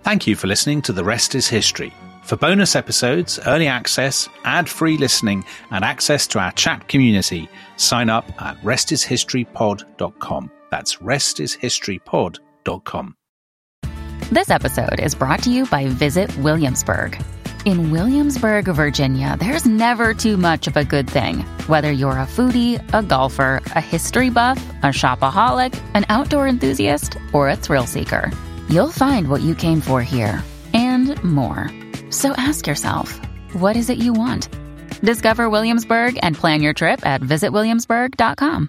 Thank you for listening to The Rest is History. For bonus episodes, early access, ad-free listening, and access to our chat community, sign up at restishistorypod.com. That's restishistorypod.com. This episode is brought to you by Visit Williamsburg. In Williamsburg, Virginia, there's never too much of a good thing. Whether you're a foodie, a golfer, a history buff, a shopaholic, an outdoor enthusiast, or a thrill seeker, you'll find what you came for here and more. So ask yourself, what is it you want? Discover Williamsburg and plan your trip at visitwilliamsburg.com.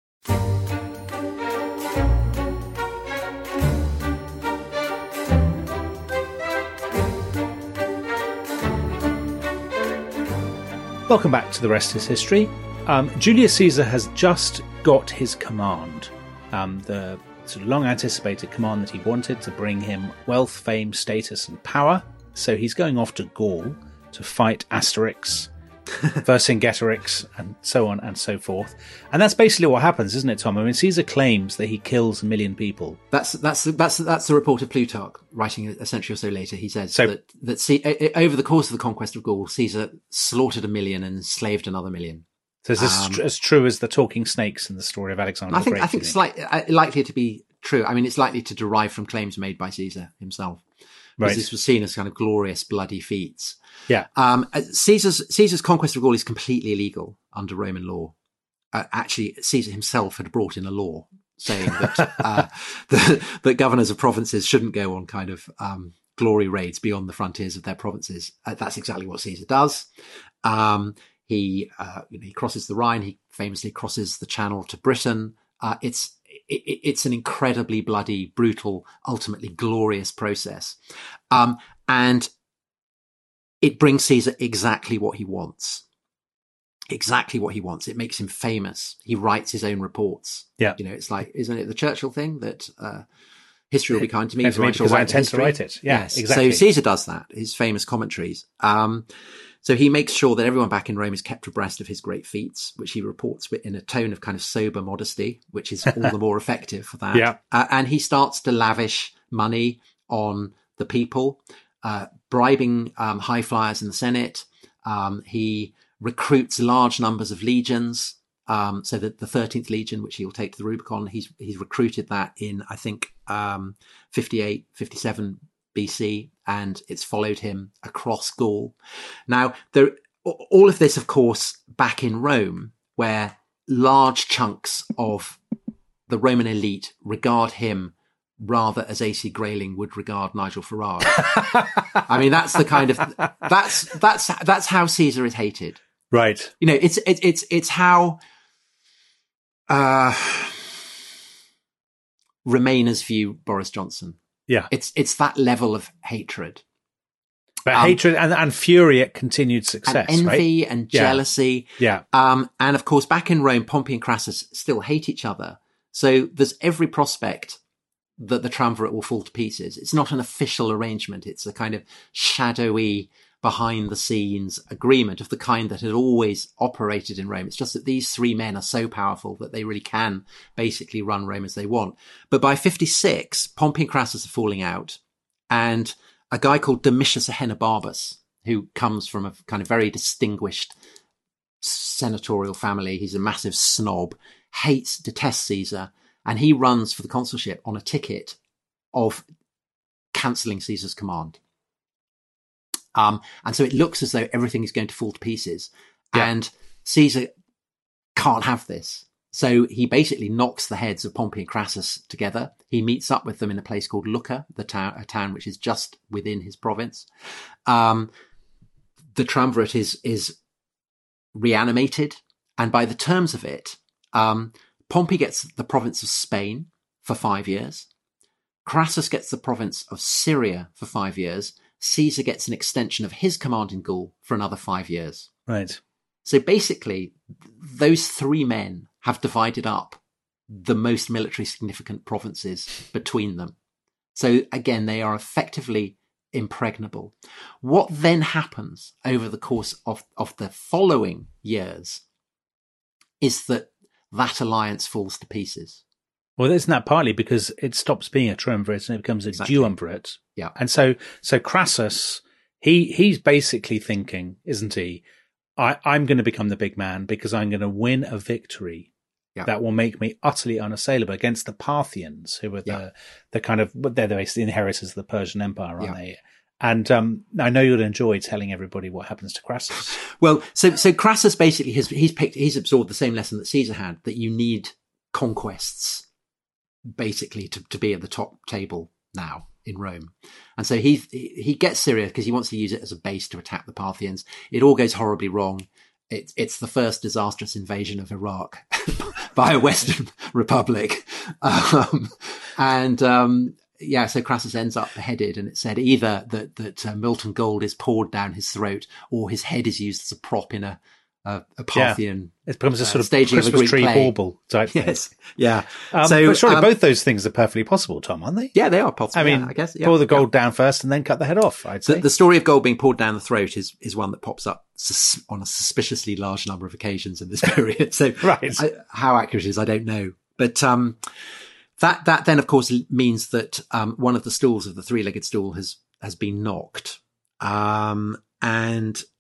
Welcome back to The Rest is History. Julius Caesar has just got his command, the sort of long-anticipated command that he wanted to bring him wealth, fame, status, and power. So he's going off to Gaul to fight Asterix, Vercingetorix, and so on and so forth. And that's basically what happens, isn't it, Tom? I mean, Caesar claims that he kills 1 million people. That's the report of Plutarch, writing a century or so later. He says that over the course of the conquest of Gaul, Caesar slaughtered 1 million and enslaved another 1 million. So is this as true as the talking snakes in the story of Alexander the Great? I think it's likely to be true. I mean, it's likely to derive from claims made by Caesar himself. Because this was seen as kind of glorious, bloody feats. Yeah. Caesar's conquest of Gaul is completely illegal under Roman law. Actually, Caesar himself had brought in a law saying that that governors of provinces shouldn't go on kind of glory raids beyond the frontiers of their provinces. That's exactly what Caesar does. He crosses the Rhine. He famously crosses the Channel to Britain. It's an incredibly bloody, brutal, ultimately glorious process. And it brings Caesar exactly what he wants. Exactly what he wants. It makes him famous. He writes his own reports. Yeah. You know, it's like, isn't it the Churchill thing that history will be kind to me because I intend to write it. Yeah, yes. Exactly. So Caesar does that, his famous commentaries. So he makes sure that everyone back in Rome is kept abreast of his great feats, which he reports in a tone of kind of sober modesty, which is all the more effective for that. Yeah. And he starts to lavish money on the people, bribing high flyers in the Senate. He recruits large numbers of legions, so that the 13th Legion, which he'll take to the Rubicon, he's recruited that in, I think, 58, 57 BC, and it's followed him across Gaul. Now, all of this, of course, back in Rome, where large chunks of the Roman elite regard him rather as AC Grayling would regard Nigel Farage. I mean, that's the kind of that's how Caesar is hated. Right. You know, it's how Remainers view Boris Johnson. Yeah. It's that level of hatred. But hatred and fury at continued success, and envy, right? And jealousy. Yeah. And of course, back in Rome, Pompey and Crassus still hate each other. So there's every prospect that the triumvirate will fall to pieces. It's not an official arrangement. It's a kind of shadowy, behind the scenes agreement of the kind that had always operated in Rome. It's just that these three men are so powerful that they really can basically run Rome as they want. But by 56, Pompey and Crassus are falling out, and a guy called Domitius Ahenobarbus, who comes from a kind of very distinguished senatorial family, he's a massive snob, detests Caesar, and he runs for the consulship on a ticket of cancelling Caesar's command. And so it looks as though everything is going to fall to pieces. Yeah. And Caesar can't have this. So he basically knocks the heads of Pompey and Crassus together. He meets up with them in a place called Lucca, a town which is just within his province. The triumvirate is reanimated. And by the terms of it, Pompey gets the province of Spain for 5 years. Crassus gets the province of Syria for 5 years. Caesar gets an extension of his command in Gaul for another 5 years. Right. So basically, those three men have divided up the most military significant provinces between them. So again, they are effectively impregnable. What then happens over the course of the following years is that alliance falls to pieces. Well, isn't that partly because it stops being a triumvirate and it becomes a duumvirate? Yeah. And so Crassus, he's basically thinking, isn't he? I'm going to become the big man because I'm going to win a victory that will make me utterly unassailable against the Parthians, who were the kind of, they're basically inheritors of the Persian Empire, aren't they? And I know you'll enjoy telling everybody what happens to Crassus. Well, so Crassus basically he's absorbed the same lesson that Caesar had, that you need conquests basically to be at the top table now in Rome. And so he gets Syria because he wants to use it as a base to attack the Parthians. It all goes horribly wrong. It's the first disastrous invasion of Iraq by a Western republic. So Crassus ends up beheaded, and it said either that molten gold is poured down his throat or his head is used as a prop in a Parthian. It becomes a sort of staging Christmas of a Greek tree play. bauble type thing. Yes, yeah. But surely both those things are perfectly possible, Tom, aren't they? Yeah, they are possible. I mean, I guess pour the gold down first and then cut the head off, I'd say. The story of gold being poured down the throat is one that pops up on a suspiciously large number of occasions in this period. So right. How accurate it is, I don't know. But that then, of course, means that one of the stools of the three-legged stool has been knocked. And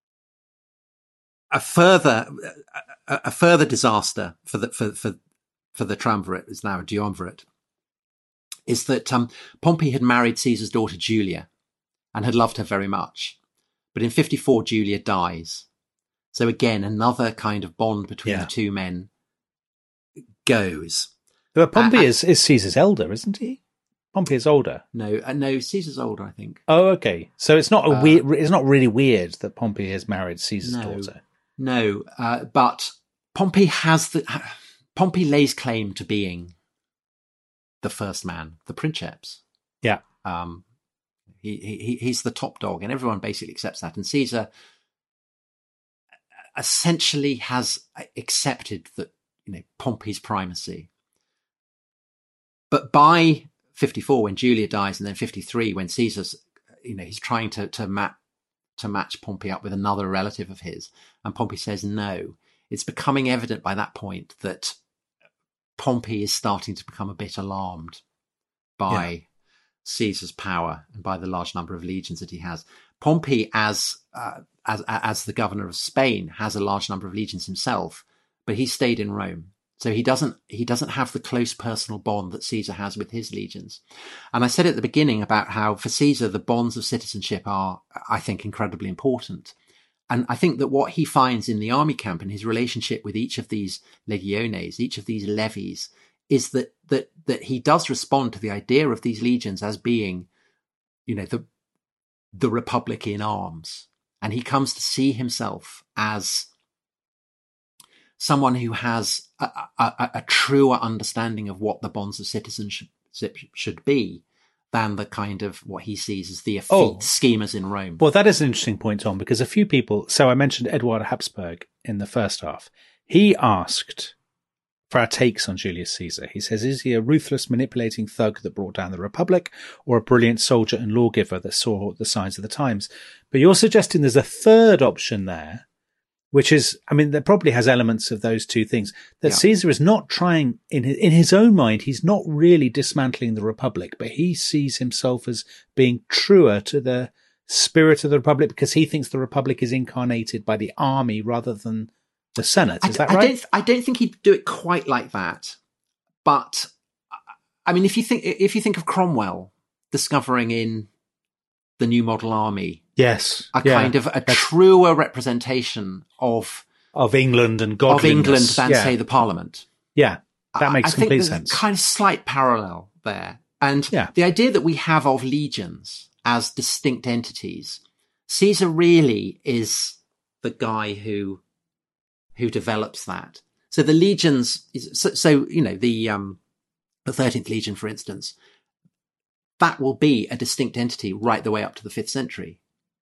a further disaster for the triumvirate is now a duumvirate, is that Pompey had married Caesar's daughter Julia and had loved her very much. But in 54, Julia dies. So again, another kind of bond between the two men goes. But Pompey is Caesar's elder, isn't he? Pompey is older. No, Caesar's older, I think. Oh, okay. So it's not it's not really weird that Pompey has married Caesar's daughter. No, but Pompey lays claim to being the first man, the princeps. Yeah. He's the top dog, and everyone basically accepts that. And Caesar essentially has accepted that, Pompey's primacy. But by 54, when Julia dies, and then 53, when Caesar's, he's trying to match Pompey up with another relative of his, and Pompey says no. It's becoming evident by that point that Pompey is starting to become a bit alarmed by Caesar's power and by the large number of legions that he has. Pompey, as the governor of Spain, has a large number of legions himself, but he stayed in Rome. So he doesn't have the close personal bond that Caesar has with his legions. And I said at the beginning about how for Caesar, the bonds of citizenship are, I think, incredibly important. And I think that what he finds in the army camp and his relationship with each of these legiones, each of these levies, is that he does respond to the idea of these legions as being, the republic in arms. And he comes to see himself as someone who has a truer understanding of what the bonds of citizenship should be than the kind of what he sees as the effete schemers in Rome. Well, that is an interesting point, Tom, because a few people, so I mentioned Eduard Habsburg in the first half. He asked for our takes on Julius Caesar. He says, is he a ruthless, manipulating thug that brought down the Republic, or a brilliant soldier and lawgiver that saw the signs of the times? But you're suggesting there's a third option there, which is, there probably has elements of those two things, that Caesar is not trying, in his own mind, he's not really dismantling the Republic, but he sees himself as being truer to the spirit of the Republic because he thinks the Republic is incarnated by the army rather than the Senate. Is that right? I don't think he'd do it quite like that. But, if you think of Cromwell discovering in the New Model Army, kind of a truer representation of England and godliness than say the Parliament. Yeah, that makes complete sense. A kind of slight parallel there, and the idea that we have of legions as distinct entities, Caesar really is the guy who develops that. So the legions, the 13th Legion, for instance, that will be a distinct entity right the way up to the 5th century.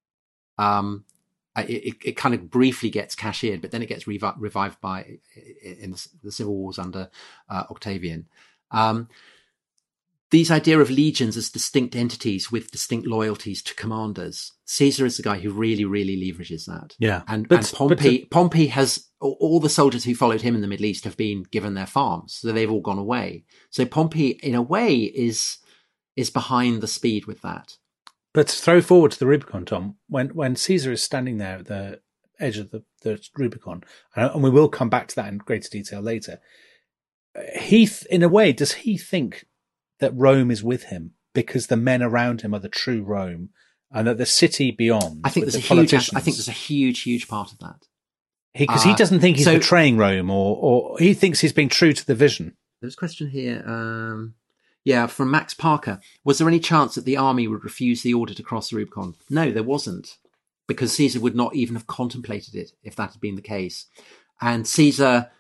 It kind of briefly gets cashiered, but then it gets revived in the civil wars under Octavian. these idea of legions as distinct entities with distinct loyalties to commanders. Caesar is the guy who really, really leverages that. Yeah. And Pompey has, all the soldiers who followed him in the Middle East have been given their farms. So they've all gone away. So Pompey, in a way, is behind the speed with that. But to throw forward to the Rubicon, Tom, when Caesar is standing there at the edge of the Rubicon, and we will come back to that in greater detail later, in a way, does he think that Rome is with him because the men around him are the true Rome, and that the city beyond? I think there's a huge part of that. Because he doesn't think he's betraying Rome, or he thinks he's being true to the vision. There's a question here. From Max Parker. Was there any chance that the army would refuse the order to cross the Rubicon? No, there wasn't, because Caesar would not even have contemplated it if that had been the case. And Caesar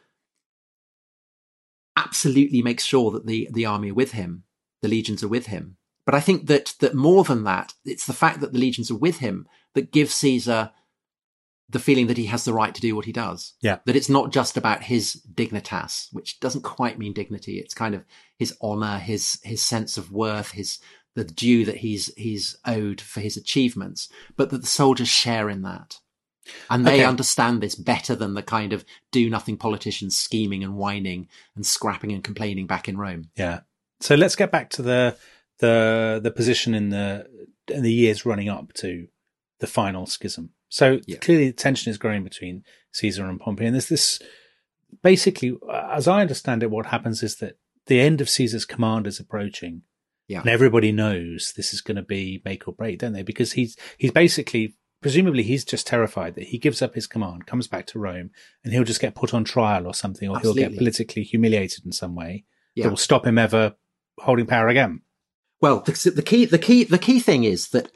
absolutely makes sure that the army are with him, the legions are with him. But I think that more than that, it's the fact that the legions are with him that gives Caesar the feeling that he has the right to do what he does. Yeah. That it's not just about his dignitas, which doesn't quite mean dignity. It's kind of his honor, his sense of worth, the due that he's owed for his achievements, but that the soldiers share in that. And they understand this better than the kind of do-nothing politicians scheming and whining and scrapping and complaining back in Rome. Yeah. So let's get back to the position in the years running up to the final schism. So clearly the tension is growing between Caesar and Pompey. And there's this, basically, as I understand it, what happens is that the end of Caesar's command is approaching. Yeah. And everybody knows this is going to be make or break, don't they? Because he's basically, presumably he's just terrified that he gives up his command, comes back to Rome, and he'll just get put on trial or something, or Absolutely. He'll get politically humiliated in some way that will stop him ever holding power again. Well, the key thing is that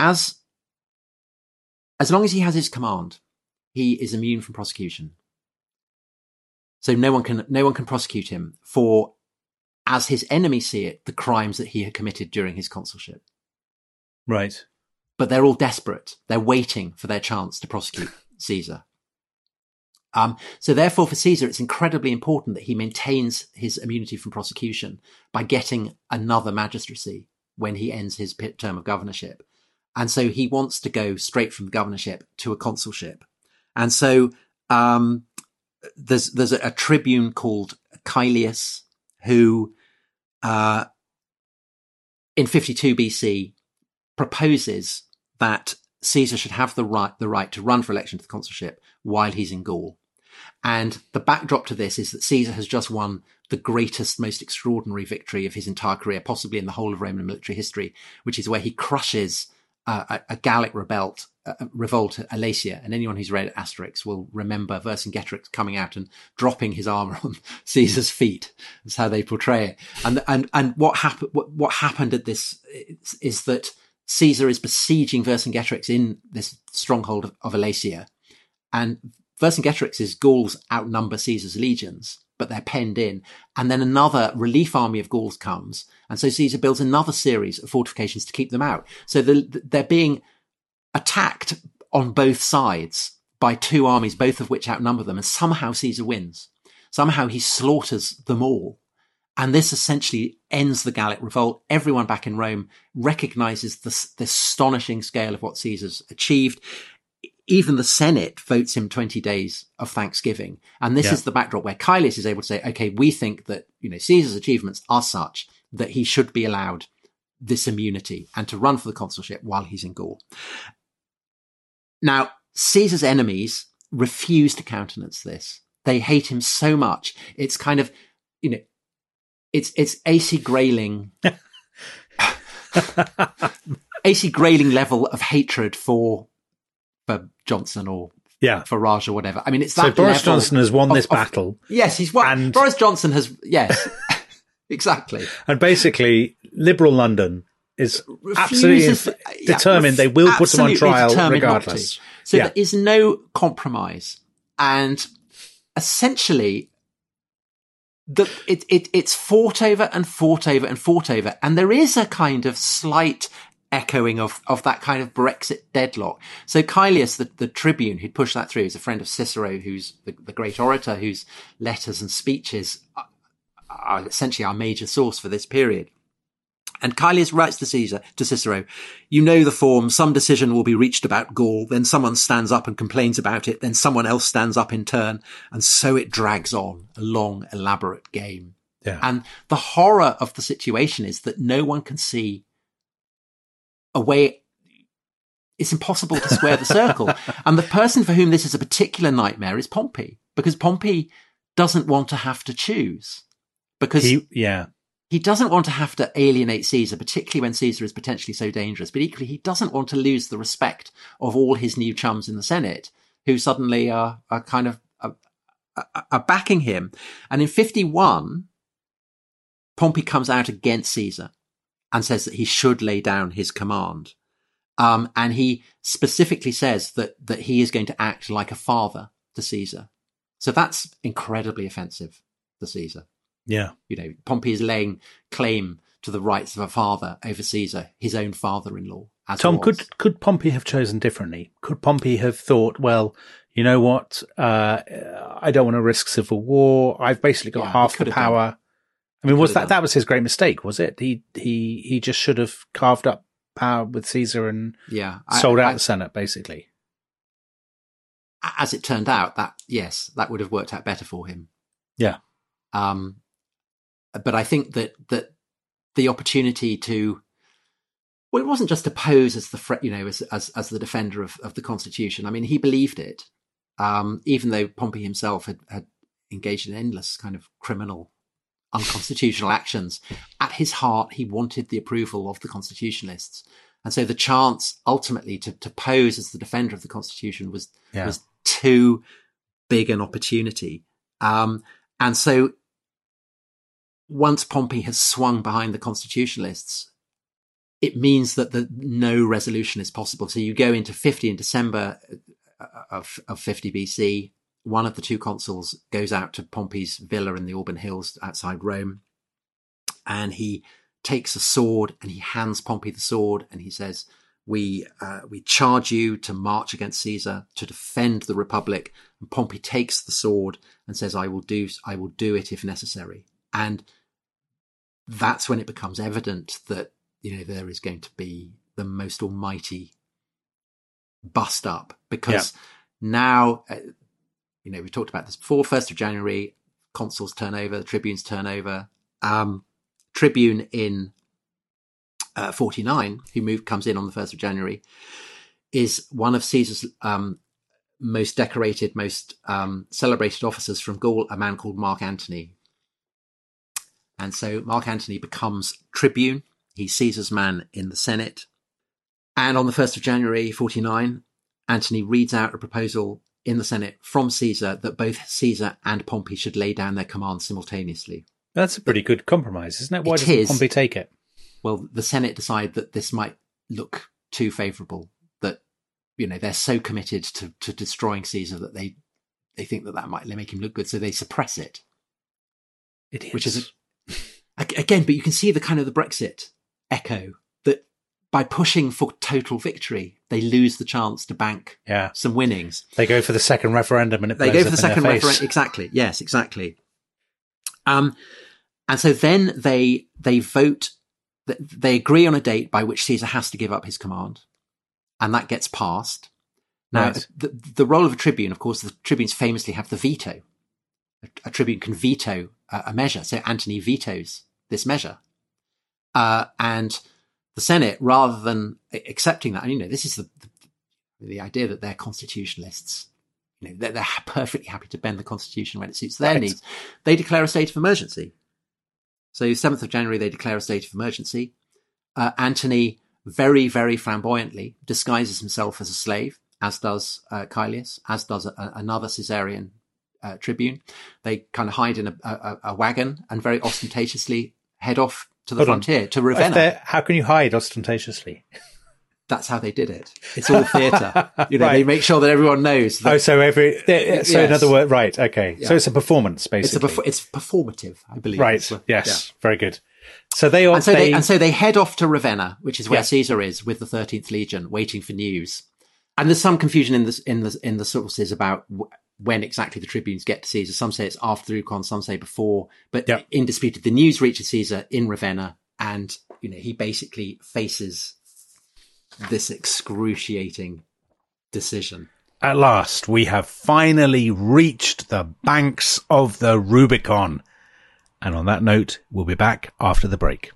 as long as he has his command, he is immune from prosecution. So no one can prosecute him for, as his enemies see it, the crimes that he had committed during his consulship. Right. But they're all desperate. They're waiting for their chance to prosecute Caesar. So therefore, for Caesar, it's incredibly important that he maintains his immunity from prosecution by getting another magistracy when he ends his term of governorship. And so he wants to go straight from the governorship to a consulship. And so there's a tribune called Caelius who, in 52 BC, proposes that Caesar should have the right to run for election to the consulship while he's in Gaul. And the backdrop to this is that Caesar has just won the greatest, most extraordinary victory of his entire career, possibly in the whole of Roman military history, which is where he crushes a Gallic revolt at Alasia. And anyone who's read Asterix will remember Vercingetorix coming out and dropping his armor on Caesar's feet. That's how they portray it. And what happened at this is that Caesar is besieging Vercingetorix in this stronghold of Alasia. And Vercingetorix's Gauls outnumber Caesar's legions, but they're penned in. And then another relief army of Gauls comes. And so Caesar builds another series of fortifications to keep them out. So they're being attacked on both sides by two armies, both of which outnumber them. And somehow Caesar wins. Somehow he slaughters them all. And this essentially ends the Gallic revolt. Everyone back in Rome recognizes the astonishing scale of what Caesar's achieved. Even the Senate votes him 20 days of thanksgiving. And this is the backdrop where Caelius is able to say, okay, we think that, Caesar's achievements are such that he should be allowed this immunity and to run for the consulship while he's in Gaul. Now, Caesar's enemies refuse to countenance this. They hate him so much. It's kind of, it's AC Grayling, AC Grayling level of hatred for Johnson or Farage or whatever. I mean, it's that. So Boris Johnson has won this battle. Yes, he's won. And Boris Johnson has. Yes, exactly. And basically, liberal London is absolutely determined they will put him on trial regardless. So there is no compromise, and essentially, it's fought over and fought over and fought over, and there is a kind of slight echoing of that kind of Brexit deadlock. So Caelius, the tribune who'd pushed that through, is a friend of Cicero, who's the great orator, whose letters and speeches are essentially our major source for this period. And Caelius writes to Cicero, you know the form, some decision will be reached about Gaul, then someone stands up and complains about it, then someone else stands up in turn, and so it drags on, a long, elaborate game. Yeah. And the horror of the situation is that no one can see a way. It's impossible to square the circle. And the person for whom this is a particular nightmare is Pompey, because Pompey doesn't want to have to choose. Because he doesn't want to have to alienate Caesar, particularly when Caesar is potentially so dangerous. But equally, he doesn't want to lose the respect of all his new chums in the Senate, who suddenly are kind of are backing him. And in 51, Pompey comes out against Caesar and says that he should lay down his command. And he specifically says that he is going to act like a father to Caesar. So that's incredibly offensive to Caesar. Yeah. You know, Pompey is laying claim to the rights of a father over Caesar, his own father-in-law. Tom, could Pompey have chosen differently? Could Pompey have thought, well, you know what? I don't want to risk civil war. I've basically got half the power. I mean, that was his great mistake, was it? He just should have carved up power with Caesar and sold out the Senate, basically. As it turned out, that would have worked out better for him. Yeah. But I think that the opportunity to, well, it wasn't just to pose as as the defender of the Constitution. I mean, he believed it, even though Pompey himself had engaged in endless kind of criminal, unconstitutional actions. At his heart, he wanted the approval of the constitutionalists. And so the chance ultimately to pose as the defender of the Constitution was too big an opportunity. And so once Pompey has swung behind the constitutionalists, it means that no resolution is possible. So you go into 50 in December of 50 BC. One of the two consuls goes out to Pompey's villa in the Auburn Hills outside Rome, and he takes a sword and he hands Pompey the sword, and he says, we charge you to march against Caesar, to defend the Republic. And Pompey takes the sword and says, I will do it if necessary. And that's when it becomes evident that, you know, there is going to be the most almighty bust up, because now, you know, we talked about this before, 1st of January, consuls turn over, the tribunes turn over. Tribune in 49, who comes in on the 1st of January, is one of Caesar's most decorated, most celebrated officers from Gaul, a man called Mark Antony. And so Mark Antony becomes tribune. He's Caesar's man in the Senate. And on the 1st of January, 49, Antony reads out a proposal in the Senate from Caesar that both Caesar and Pompey should lay down their command simultaneously. That's a pretty good compromise, isn't it? Why doesn't Pompey take it? Well, the Senate decide that this might look too favourable, that, you know, they're so committed to destroying Caesar that they think that might make him look good, so they suppress it. It is. Which is, again, but you can see the kind of the Brexit echo, that by pushing for total victory, they lose the chance to bank some winnings. They go for the second referendum and they go for the second referendum. Exactly. Yes, exactly. And so then they vote, they agree on a date by which Caesar has to give up his command, and that gets passed. Now, right. The role of a tribune, of course, the tribunes famously have the veto. A tribune can veto a measure. So Antony vetoes this measure. And the Senate, rather than accepting that, and, you know, this is the idea that they're constitutionalists. You know, they're perfectly happy to bend the Constitution when it suits their needs. They declare a state of emergency. So 7th of January, they declare a state of emergency. Antony very, very flamboyantly disguises himself as a slave, as does Caelius, as does another Caesarian tribune. They kind of hide in a wagon and very ostentatiously head off to the frontier, to Ravenna. How can you hide ostentatiously? That's how they did it. It's all theatre. You know, They make sure that everyone knows. That, in other words, right, okay. Yeah. So it's a performance, basically. It's performative, I believe. Right, yes, very good. So they head off to Ravenna, which is where Caesar is, with the 13th Legion, waiting for news. And there's some confusion in the sources about when exactly the tribunes get to Caesar. Some say it's after the Rubicon, some say before. But indisputed, the news reaches Caesar in Ravenna, And, he basically faces this excruciating decision. At last, we have finally reached the banks of the Rubicon. And on that note, we'll be back after the break.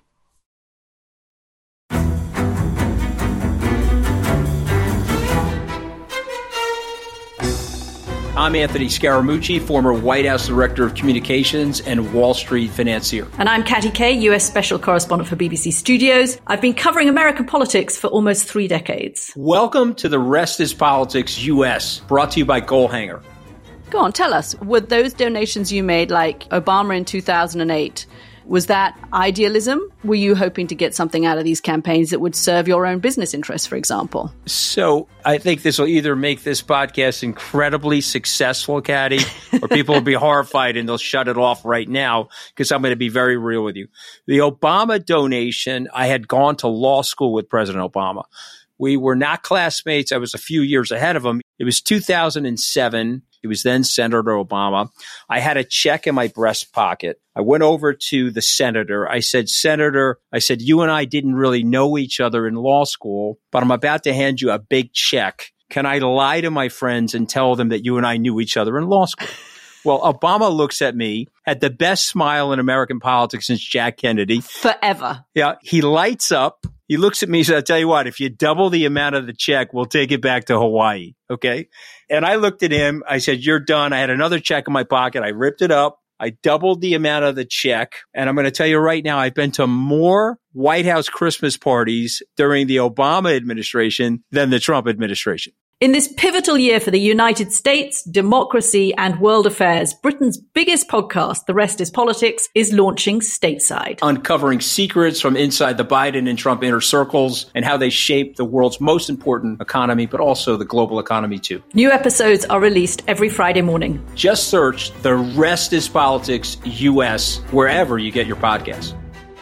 I'm Anthony Scaramucci, former White House Director of Communications and Wall Street financier. And I'm Katty Kay, US Special Correspondent for BBC Studios. I've been covering American politics for almost 3 decades. Welcome to The Rest is Politics US, brought to you by Goalhanger. Go on, tell us, were those donations you made, like Obama in 2008, was that idealism? Were you hoping to get something out of these campaigns that would serve your own business interests, for example? So I think this will either make this podcast incredibly successful, Katty, or people will be horrified and they'll shut it off right now because I'm going to be very real with you. The Obama donation, I had gone to law school with President Obama. We were not classmates. I was a few years ahead of him. It was 2007. He was then Senator Obama. I had a check in my breast pocket. I went over to the senator. I said, Senator, you and I didn't really know each other in law school, but I'm about to hand you a big check. Can I lie to my friends and tell them that you and I knew each other in law school? Well, Obama looks at me, had the best smile in American politics since Jack Kennedy. Forever. Yeah. He lights up. He looks at me and says, I'll tell you what, if you double the amount of the check, we'll take it back to Hawaii. Okay. And I looked at him. I said, you're done. I had another check in my pocket. I ripped it up. I doubled the amount of the check. And I'm going to tell you right now, I've been to more White House Christmas parties during the Obama administration than the Trump administration. In this pivotal year for the United States, democracy, and world affairs, Britain's biggest podcast, The Rest is Politics, is launching stateside. Uncovering secrets from inside the Biden and Trump inner circles and how they shape the world's most important economy, but also the global economy too. New episodes are released every Friday morning. Just search The Rest is Politics US wherever you get your podcasts.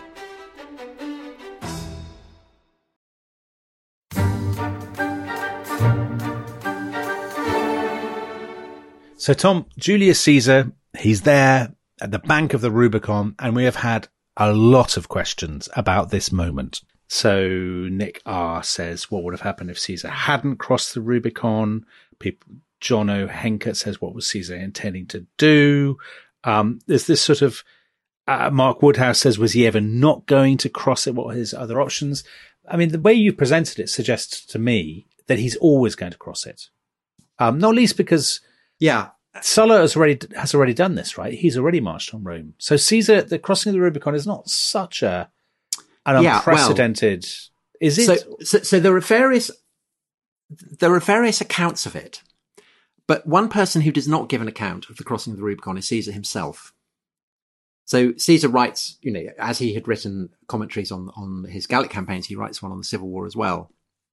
So, Tom, Julius Caesar, he's there at the bank of the Rubicon, and we have had a lot of questions about this moment. So, Nick R. says, what would have happened if Caesar hadn't crossed the Rubicon? John O. Henkert says, what was Caesar intending to do? There's this sort of, Mark Woodhouse says, was he ever not going to cross it? What were his other options? I mean, the way you presented it suggests to me that he's always going to cross it. Not least because... Yeah. Sulla has already done this, right? He's already marched on Rome. So Caesar, the crossing of the Rubicon is not such an unprecedented, is it? So there are various accounts of it, but one person who does not give an account of the crossing of the Rubicon is Caesar himself. So Caesar writes, as he had written commentaries on his Gallic campaigns, he writes one on the Civil War as well.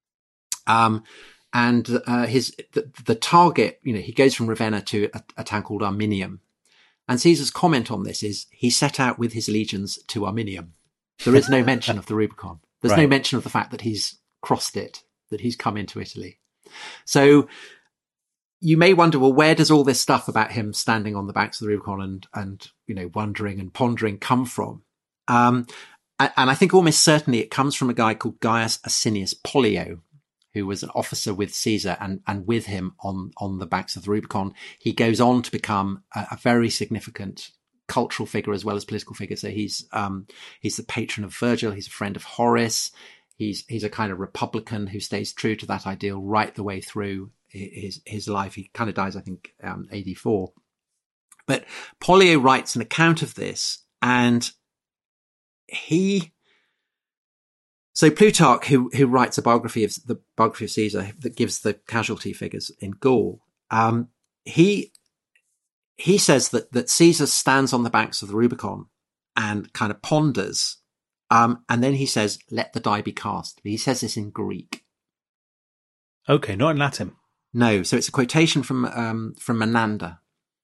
And the target, he goes from Ravenna to a town called Arminium. And Caesar's comment on this is he set out with his legions to Arminium. There is no mention of the Rubicon. There's no mention of the fact that he's crossed it, that he's come into Italy. So you may wonder, well, where does all this stuff about him standing on the banks of the Rubicon and wondering and pondering come from? And I think almost certainly it comes from a guy called Gaius Asinius Pollio, who was an officer with Caesar and with him on the banks of the Rubicon. He goes on to become a very significant cultural figure as well as political figure. So he's the patron of Virgil. He's a friend of Horace. He's a kind of Republican who stays true to that ideal right the way through his life. He kind of dies, I think, AD 4. But Pollio writes an account of this, and So Plutarch, who writes the biography of Caesar that gives the casualty figures in Gaul, he says that Caesar stands on the banks of the Rubicon and kind of ponders, and then he says, "Let the die be cast." He says this in Greek. Okay, not in Latin. No, so it's a quotation from Menander.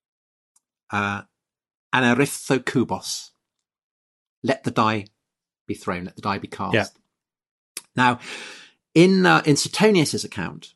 Anerythokubos. Let the die be thrown. Let the die be cast. Yeah. Now, in Suetonius's account,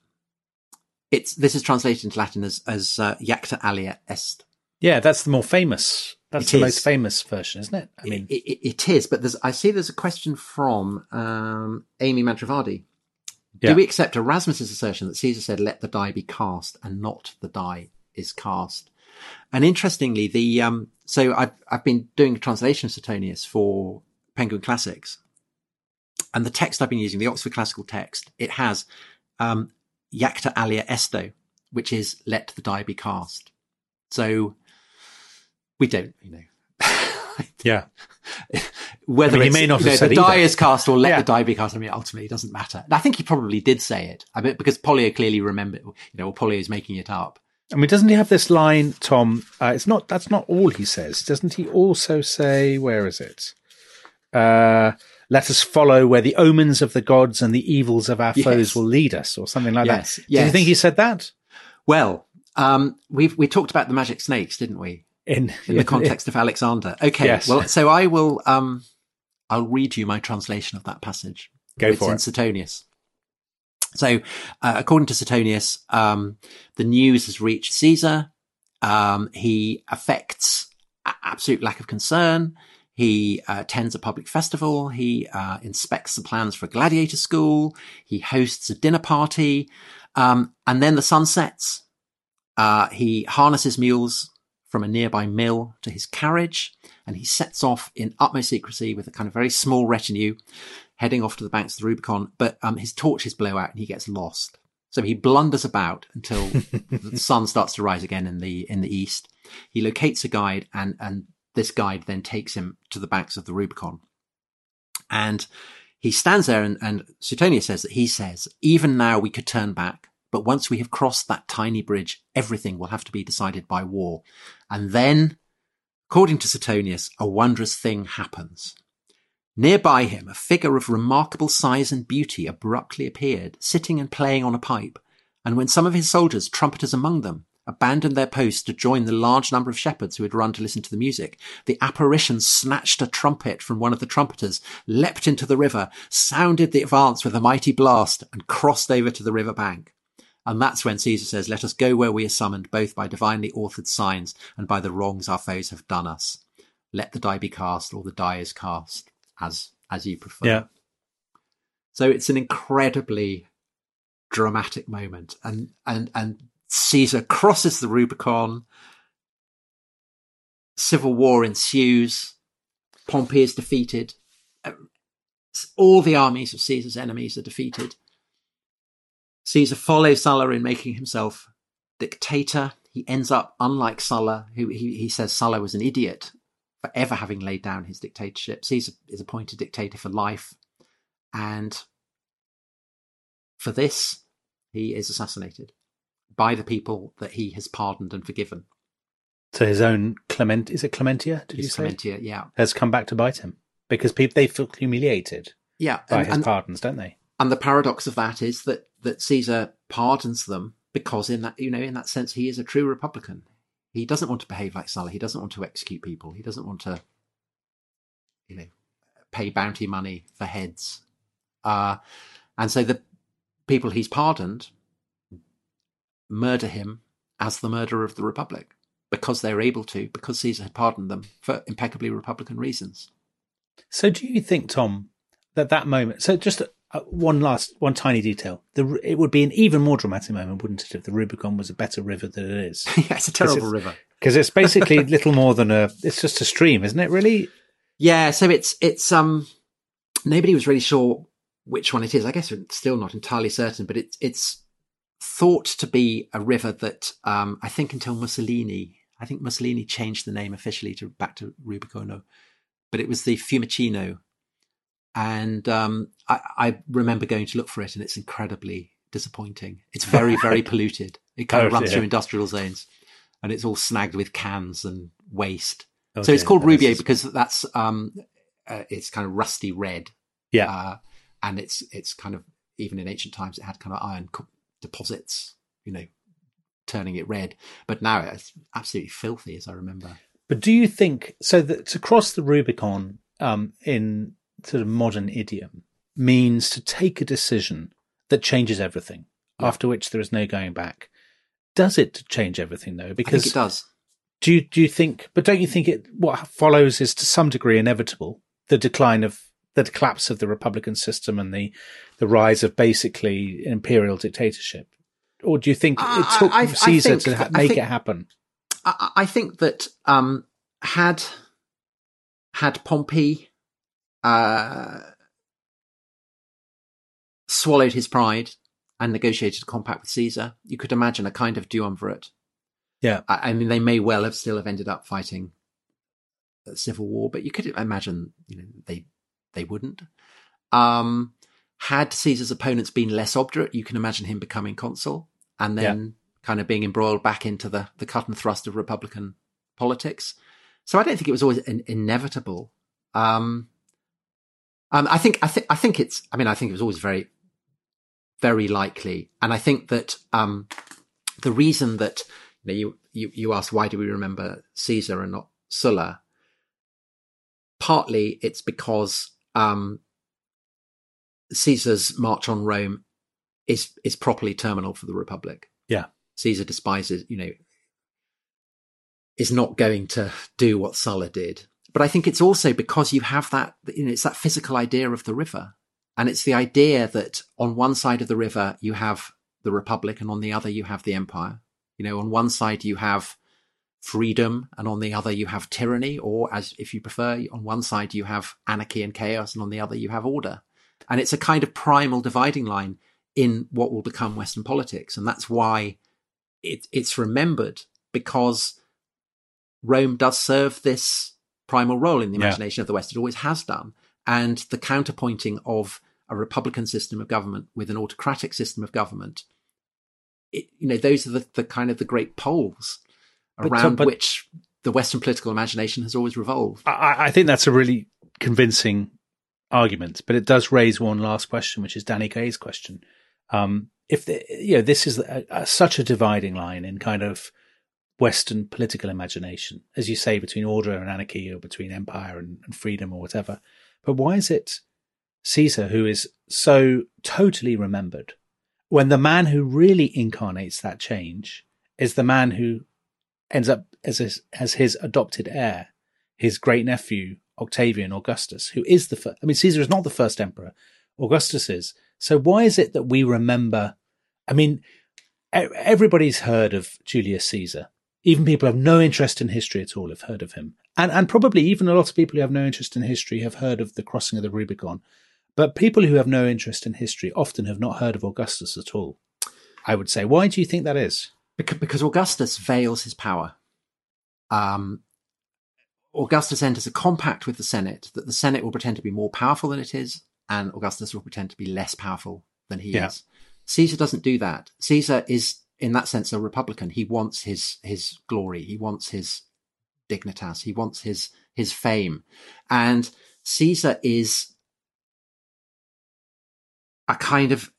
this is translated into Latin as "Jacta alia est." Yeah, that's the more famous That's It the is. most famous version, isn't it? I mean, It is, but I see there's a question from Amy Madravadi. Yeah. Do we accept Erasmus's assertion that Caesar said, "Let the die be cast," and not "the die is cast"? And interestingly, so I've been doing a translation of Suetonius for Penguin Classics, and the text I've been using, the Oxford Classical text, it has "Jacta alia esto," which is "Let the die be cast." So we don't, yeah. whether he it's, may not have the said die either. is cast or let Yeah. the die be cast. I mean, ultimately, it doesn't matter. And I think he probably did say it. I mean, because Pollio clearly remembered, or Pollio is making it up. I mean, doesn't he have this line, Tom? That's not all he says. Doesn't he also say, where is it? Let us follow where the omens of the gods and the evils of our foes will lead us, or something like Yes, that. Do yes. you think he said that? Well, we talked about the magic snakes, didn't we? In the context of Alexander. Okay. Yes. Well, so I will, I'll read you my translation of that passage. Go for It's in Suetonius. So, according to Suetonius, the news has reached Caesar. He affects absolute lack of concern. He attends a public festival. He inspects the plans for a gladiator school. He hosts a dinner party. And then the sun sets. He harnesses mules from a nearby mill to his carriage, and he sets off in utmost secrecy with a kind of very small retinue, heading off to the banks of the Rubicon. But his torches blow out and he gets lost. So he blunders about until the sun starts to rise again in the east. He locates a guide, and this guide then takes him to the banks of the Rubicon. And he stands there, and Suetonius says that he says, "Even now we could turn back, but once we have crossed that tiny bridge, everything will have to be decided by war." And then, according to Suetonius, a wondrous thing happens. Nearby him, a figure of remarkable size and beauty abruptly appeared, sitting and playing on a pipe. And when some of his soldiers, trumpeters among them, abandoned their posts to join the large number of shepherds who had run to listen to the music, the apparition snatched a trumpet from one of the trumpeters, leapt into the river, sounded the advance with a mighty blast, and crossed over to the river bank. And that's when Caesar says, "Let us go where we are summoned, both by divinely authored signs and by the wrongs our foes have done us. Let the die be cast, or the die is cast, as you prefer." Yeah. So it's an incredibly dramatic moment. And Caesar crosses the Rubicon. Civil war ensues. Pompey is defeated. All the armies of Caesar's enemies are defeated. Caesar follows Sulla in making himself dictator. He ends up, unlike Sulla, who he says Sulla was an idiot for ever having laid down his dictatorship. Caesar is appointed dictator for life. And for this, he is assassinated by the people that he has pardoned and forgiven. So his own is it Clementia? Did you His say? Clementia, yeah. Has come back to bite him because they feel humiliated Yeah. by his pardons, don't they? And the paradox of that is that Caesar pardons them because in that sense, he is a true Republican. He doesn't want to behave like Sulla. He doesn't want to execute people. He doesn't want to, pay bounty money for heads. And so the people he's pardoned murder him as the murderer of the Republic because they're able to, because Caesar had pardoned them for impeccably Republican reasons. So do you think, Tom, that moment, so just one tiny detail, it would be an even more dramatic moment, wouldn't it, if the Rubicon was a better river than it is? Yeah, it's a terrible river. Because it's basically little more than it's just a stream, isn't it, really? Yeah, so it's nobody was really sure which one it is. I guess we're still not entirely certain, but it's thought to be a river that I think until Mussolini changed the name officially back to Rubicono, but it was the Fiumicino. And I remember going to look for it, and it's incredibly disappointing. It's very, very polluted. It kind of runs through industrial zones, and it's all snagged with cans and waste. Okay, so it's called Rubier because that's it's kind of rusty red. Yeah, and it's kind of, even in ancient times, it had kind of iron deposits, turning it red. But now it's absolutely filthy, as I remember. But do you think so that to cross the Rubicon in sort of modern idiom means to take a decision that changes everything, after which there is no going back? Does it change everything, though? Because I think it does. Do you think? But don't you think what follows is to some degree inevitable? The collapse of the republican system and the rise of basically imperial dictatorship, or do you think it took Caesar to make it happen? I think that had Pompey swallowed his pride and negotiated a compact with Caesar, you could imagine a kind of duumvirate. Yeah, I mean, they may well have still ended up fighting a civil war, but you could imagine, they wouldn't. Had Caesar's opponents been less obdurate, you can imagine him becoming consul and then kind of being embroiled back into the cut and thrust of Republican politics. So I don't think it was always inevitable. I think it was always very, very likely. And I think that the reason that you asked, why do we remember Caesar and not Sulla? Partly it's because Caesar's march on Rome is properly terminal for the Republic. Yeah. Caesar despises, is not going to do what Sulla did. But I think it's also because you have that, it's that physical idea of the river. And it's the idea that on one side of the river, you have the Republic, and on the other, you have the empire. On one side, you have freedom, and on the other, you have tyranny, or as if you prefer, on one side, you have anarchy and chaos, and on the other, you have order. And it's a kind of primal dividing line in what will become Western politics. And that's why it's remembered, because Rome does serve this primal role in the imagination of the West. It always has done. And the counterpointing of a republican system of government with an autocratic system of government, those are the kind of the great poles around which the Western political imagination has always revolved. I think that's a really convincing argument, but it does raise one last question, which is Danny Kaye's question. If this is such a dividing line in kind of Western political imagination, as you say, between order and anarchy, or between empire and freedom, or whatever. But why is it Caesar who is so totally remembered, when the man who really incarnates that change is the man who ends up as his adopted heir, his great nephew, Octavian Augustus, who is the first? I mean, Caesar is not the first emperor. Augustus is. So why is it that we remember? I mean, everybody's heard of Julius Caesar. Even people who have no interest in history at all have heard of him. And probably even a lot of people who have no interest in history have heard of the crossing of the Rubicon. But people who have no interest in history often have not heard of Augustus at all, I would say. Why do you think that is? Because Augustus veils his power. Augustus enters a compact with the Senate that the Senate will pretend to be more powerful than it is, and Augustus will pretend to be less powerful than he is. Caesar doesn't do that. Caesar is, in that sense, a republican. He wants his glory. He wants his dignitas. He wants his fame. And Caesar is a kind of,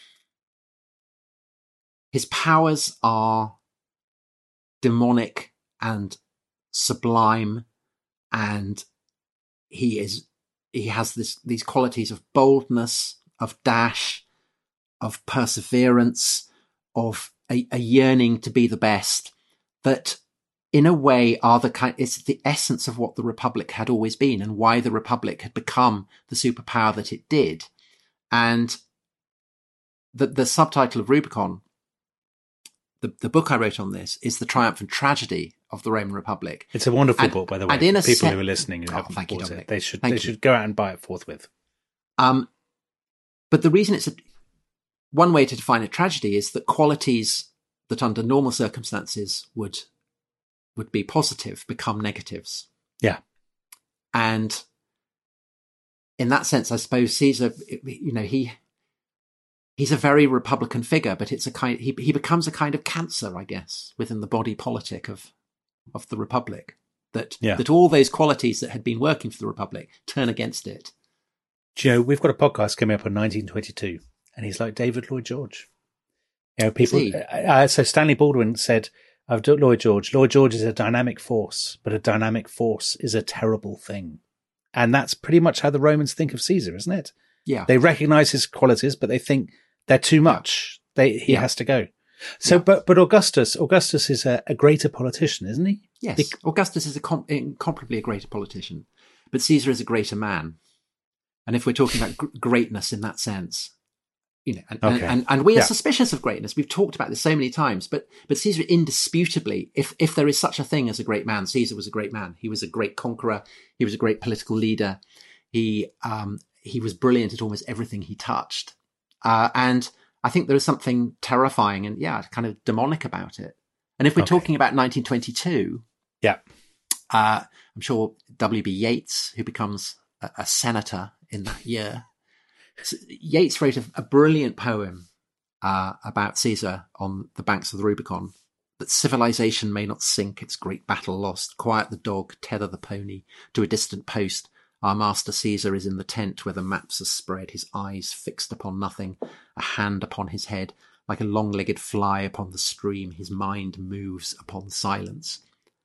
his powers are demonic and sublime, and he has these qualities of boldness, of dash, of perseverance, of a yearning to be the best, that in a way are it's the essence of what the Republic had always been, and why the Republic had become the superpower that it did. And the subtitle of Rubicon, the book I wrote on this, is The Triumph and Tragedy of the Roman Republic. It's a wonderful book, by the way. People who are listening who haven't bought it, they should go out and buy it forthwith. But the reason one way to define a tragedy is that qualities that under normal circumstances would be positive become negatives. Yeah. And in that sense, I suppose Caesar, he's a very republican figure, but it's he becomes a kind of cancer, I guess, within the body politic of the Republic. That all those qualities that had been working for the Republic turn against it. Joe, we've got a podcast coming up on 1922, and he's like David Lloyd George. People. So Stanley Baldwin said of Lloyd George is a dynamic force, but a dynamic force is a terrible thing. And that's pretty much how the Romans think of Caesar, isn't it? Yeah. They recognize his qualities, but they think they're too much. He has to go. So, but Augustus is a greater politician, isn't he? Yes, Augustus is incomparably a greater politician, but Caesar is a greater man. And if we're talking about greatness in that sense, and we are suspicious of greatness. We've talked about this so many times, but Caesar indisputably, if there is such a thing as a great man, Caesar was a great man. He was a great conqueror. He was a great political leader. He was brilliant at almost everything he touched. And I think there is something terrifying and kind of demonic about it. And if we're talking about 1922, I'm sure W.B. Yeats, who becomes a senator in that year, Yeats wrote a brilliant poem about Caesar on the banks of the Rubicon, that civilization may not sink its great battle lost. Quiet the dog, tether the pony to a distant post. Our master Caesar is in the tent where the maps are spread, his eyes fixed upon nothing, a hand upon his head. Like a long-legged fly upon the stream, his mind moves upon silence.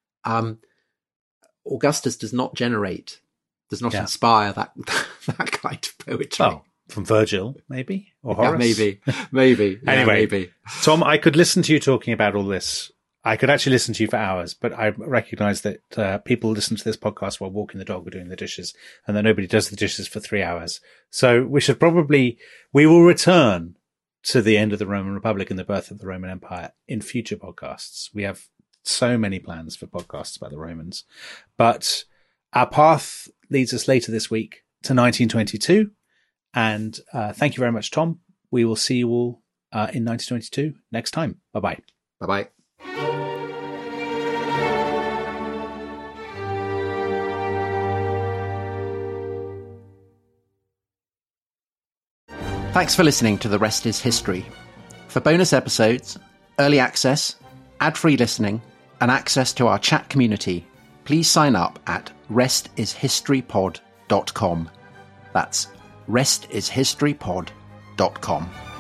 Augustus does not inspire that kind of poetry. Oh, from Virgil, maybe? Or Horace? Maybe. Anyway, maybe. Tom, I could listen to you talking about all this. I could actually listen to you for hours, but I recognise that people listen to this podcast while walking the dog or doing the dishes, and that nobody does the dishes for 3 hours. So we will return to the end of the Roman Republic and the birth of the Roman Empire in future podcasts. We have so many plans for podcasts about the Romans, but our path leads us later this week to 1922. And thank you very much, Tom. We will see you all in 1922 next time. Bye-bye. Bye-bye. Thanks for listening to The Rest is History. For bonus episodes, early access, ad-free listening, and access to our chat community, please sign up at restishistorypod.com. That's restishistorypod.com.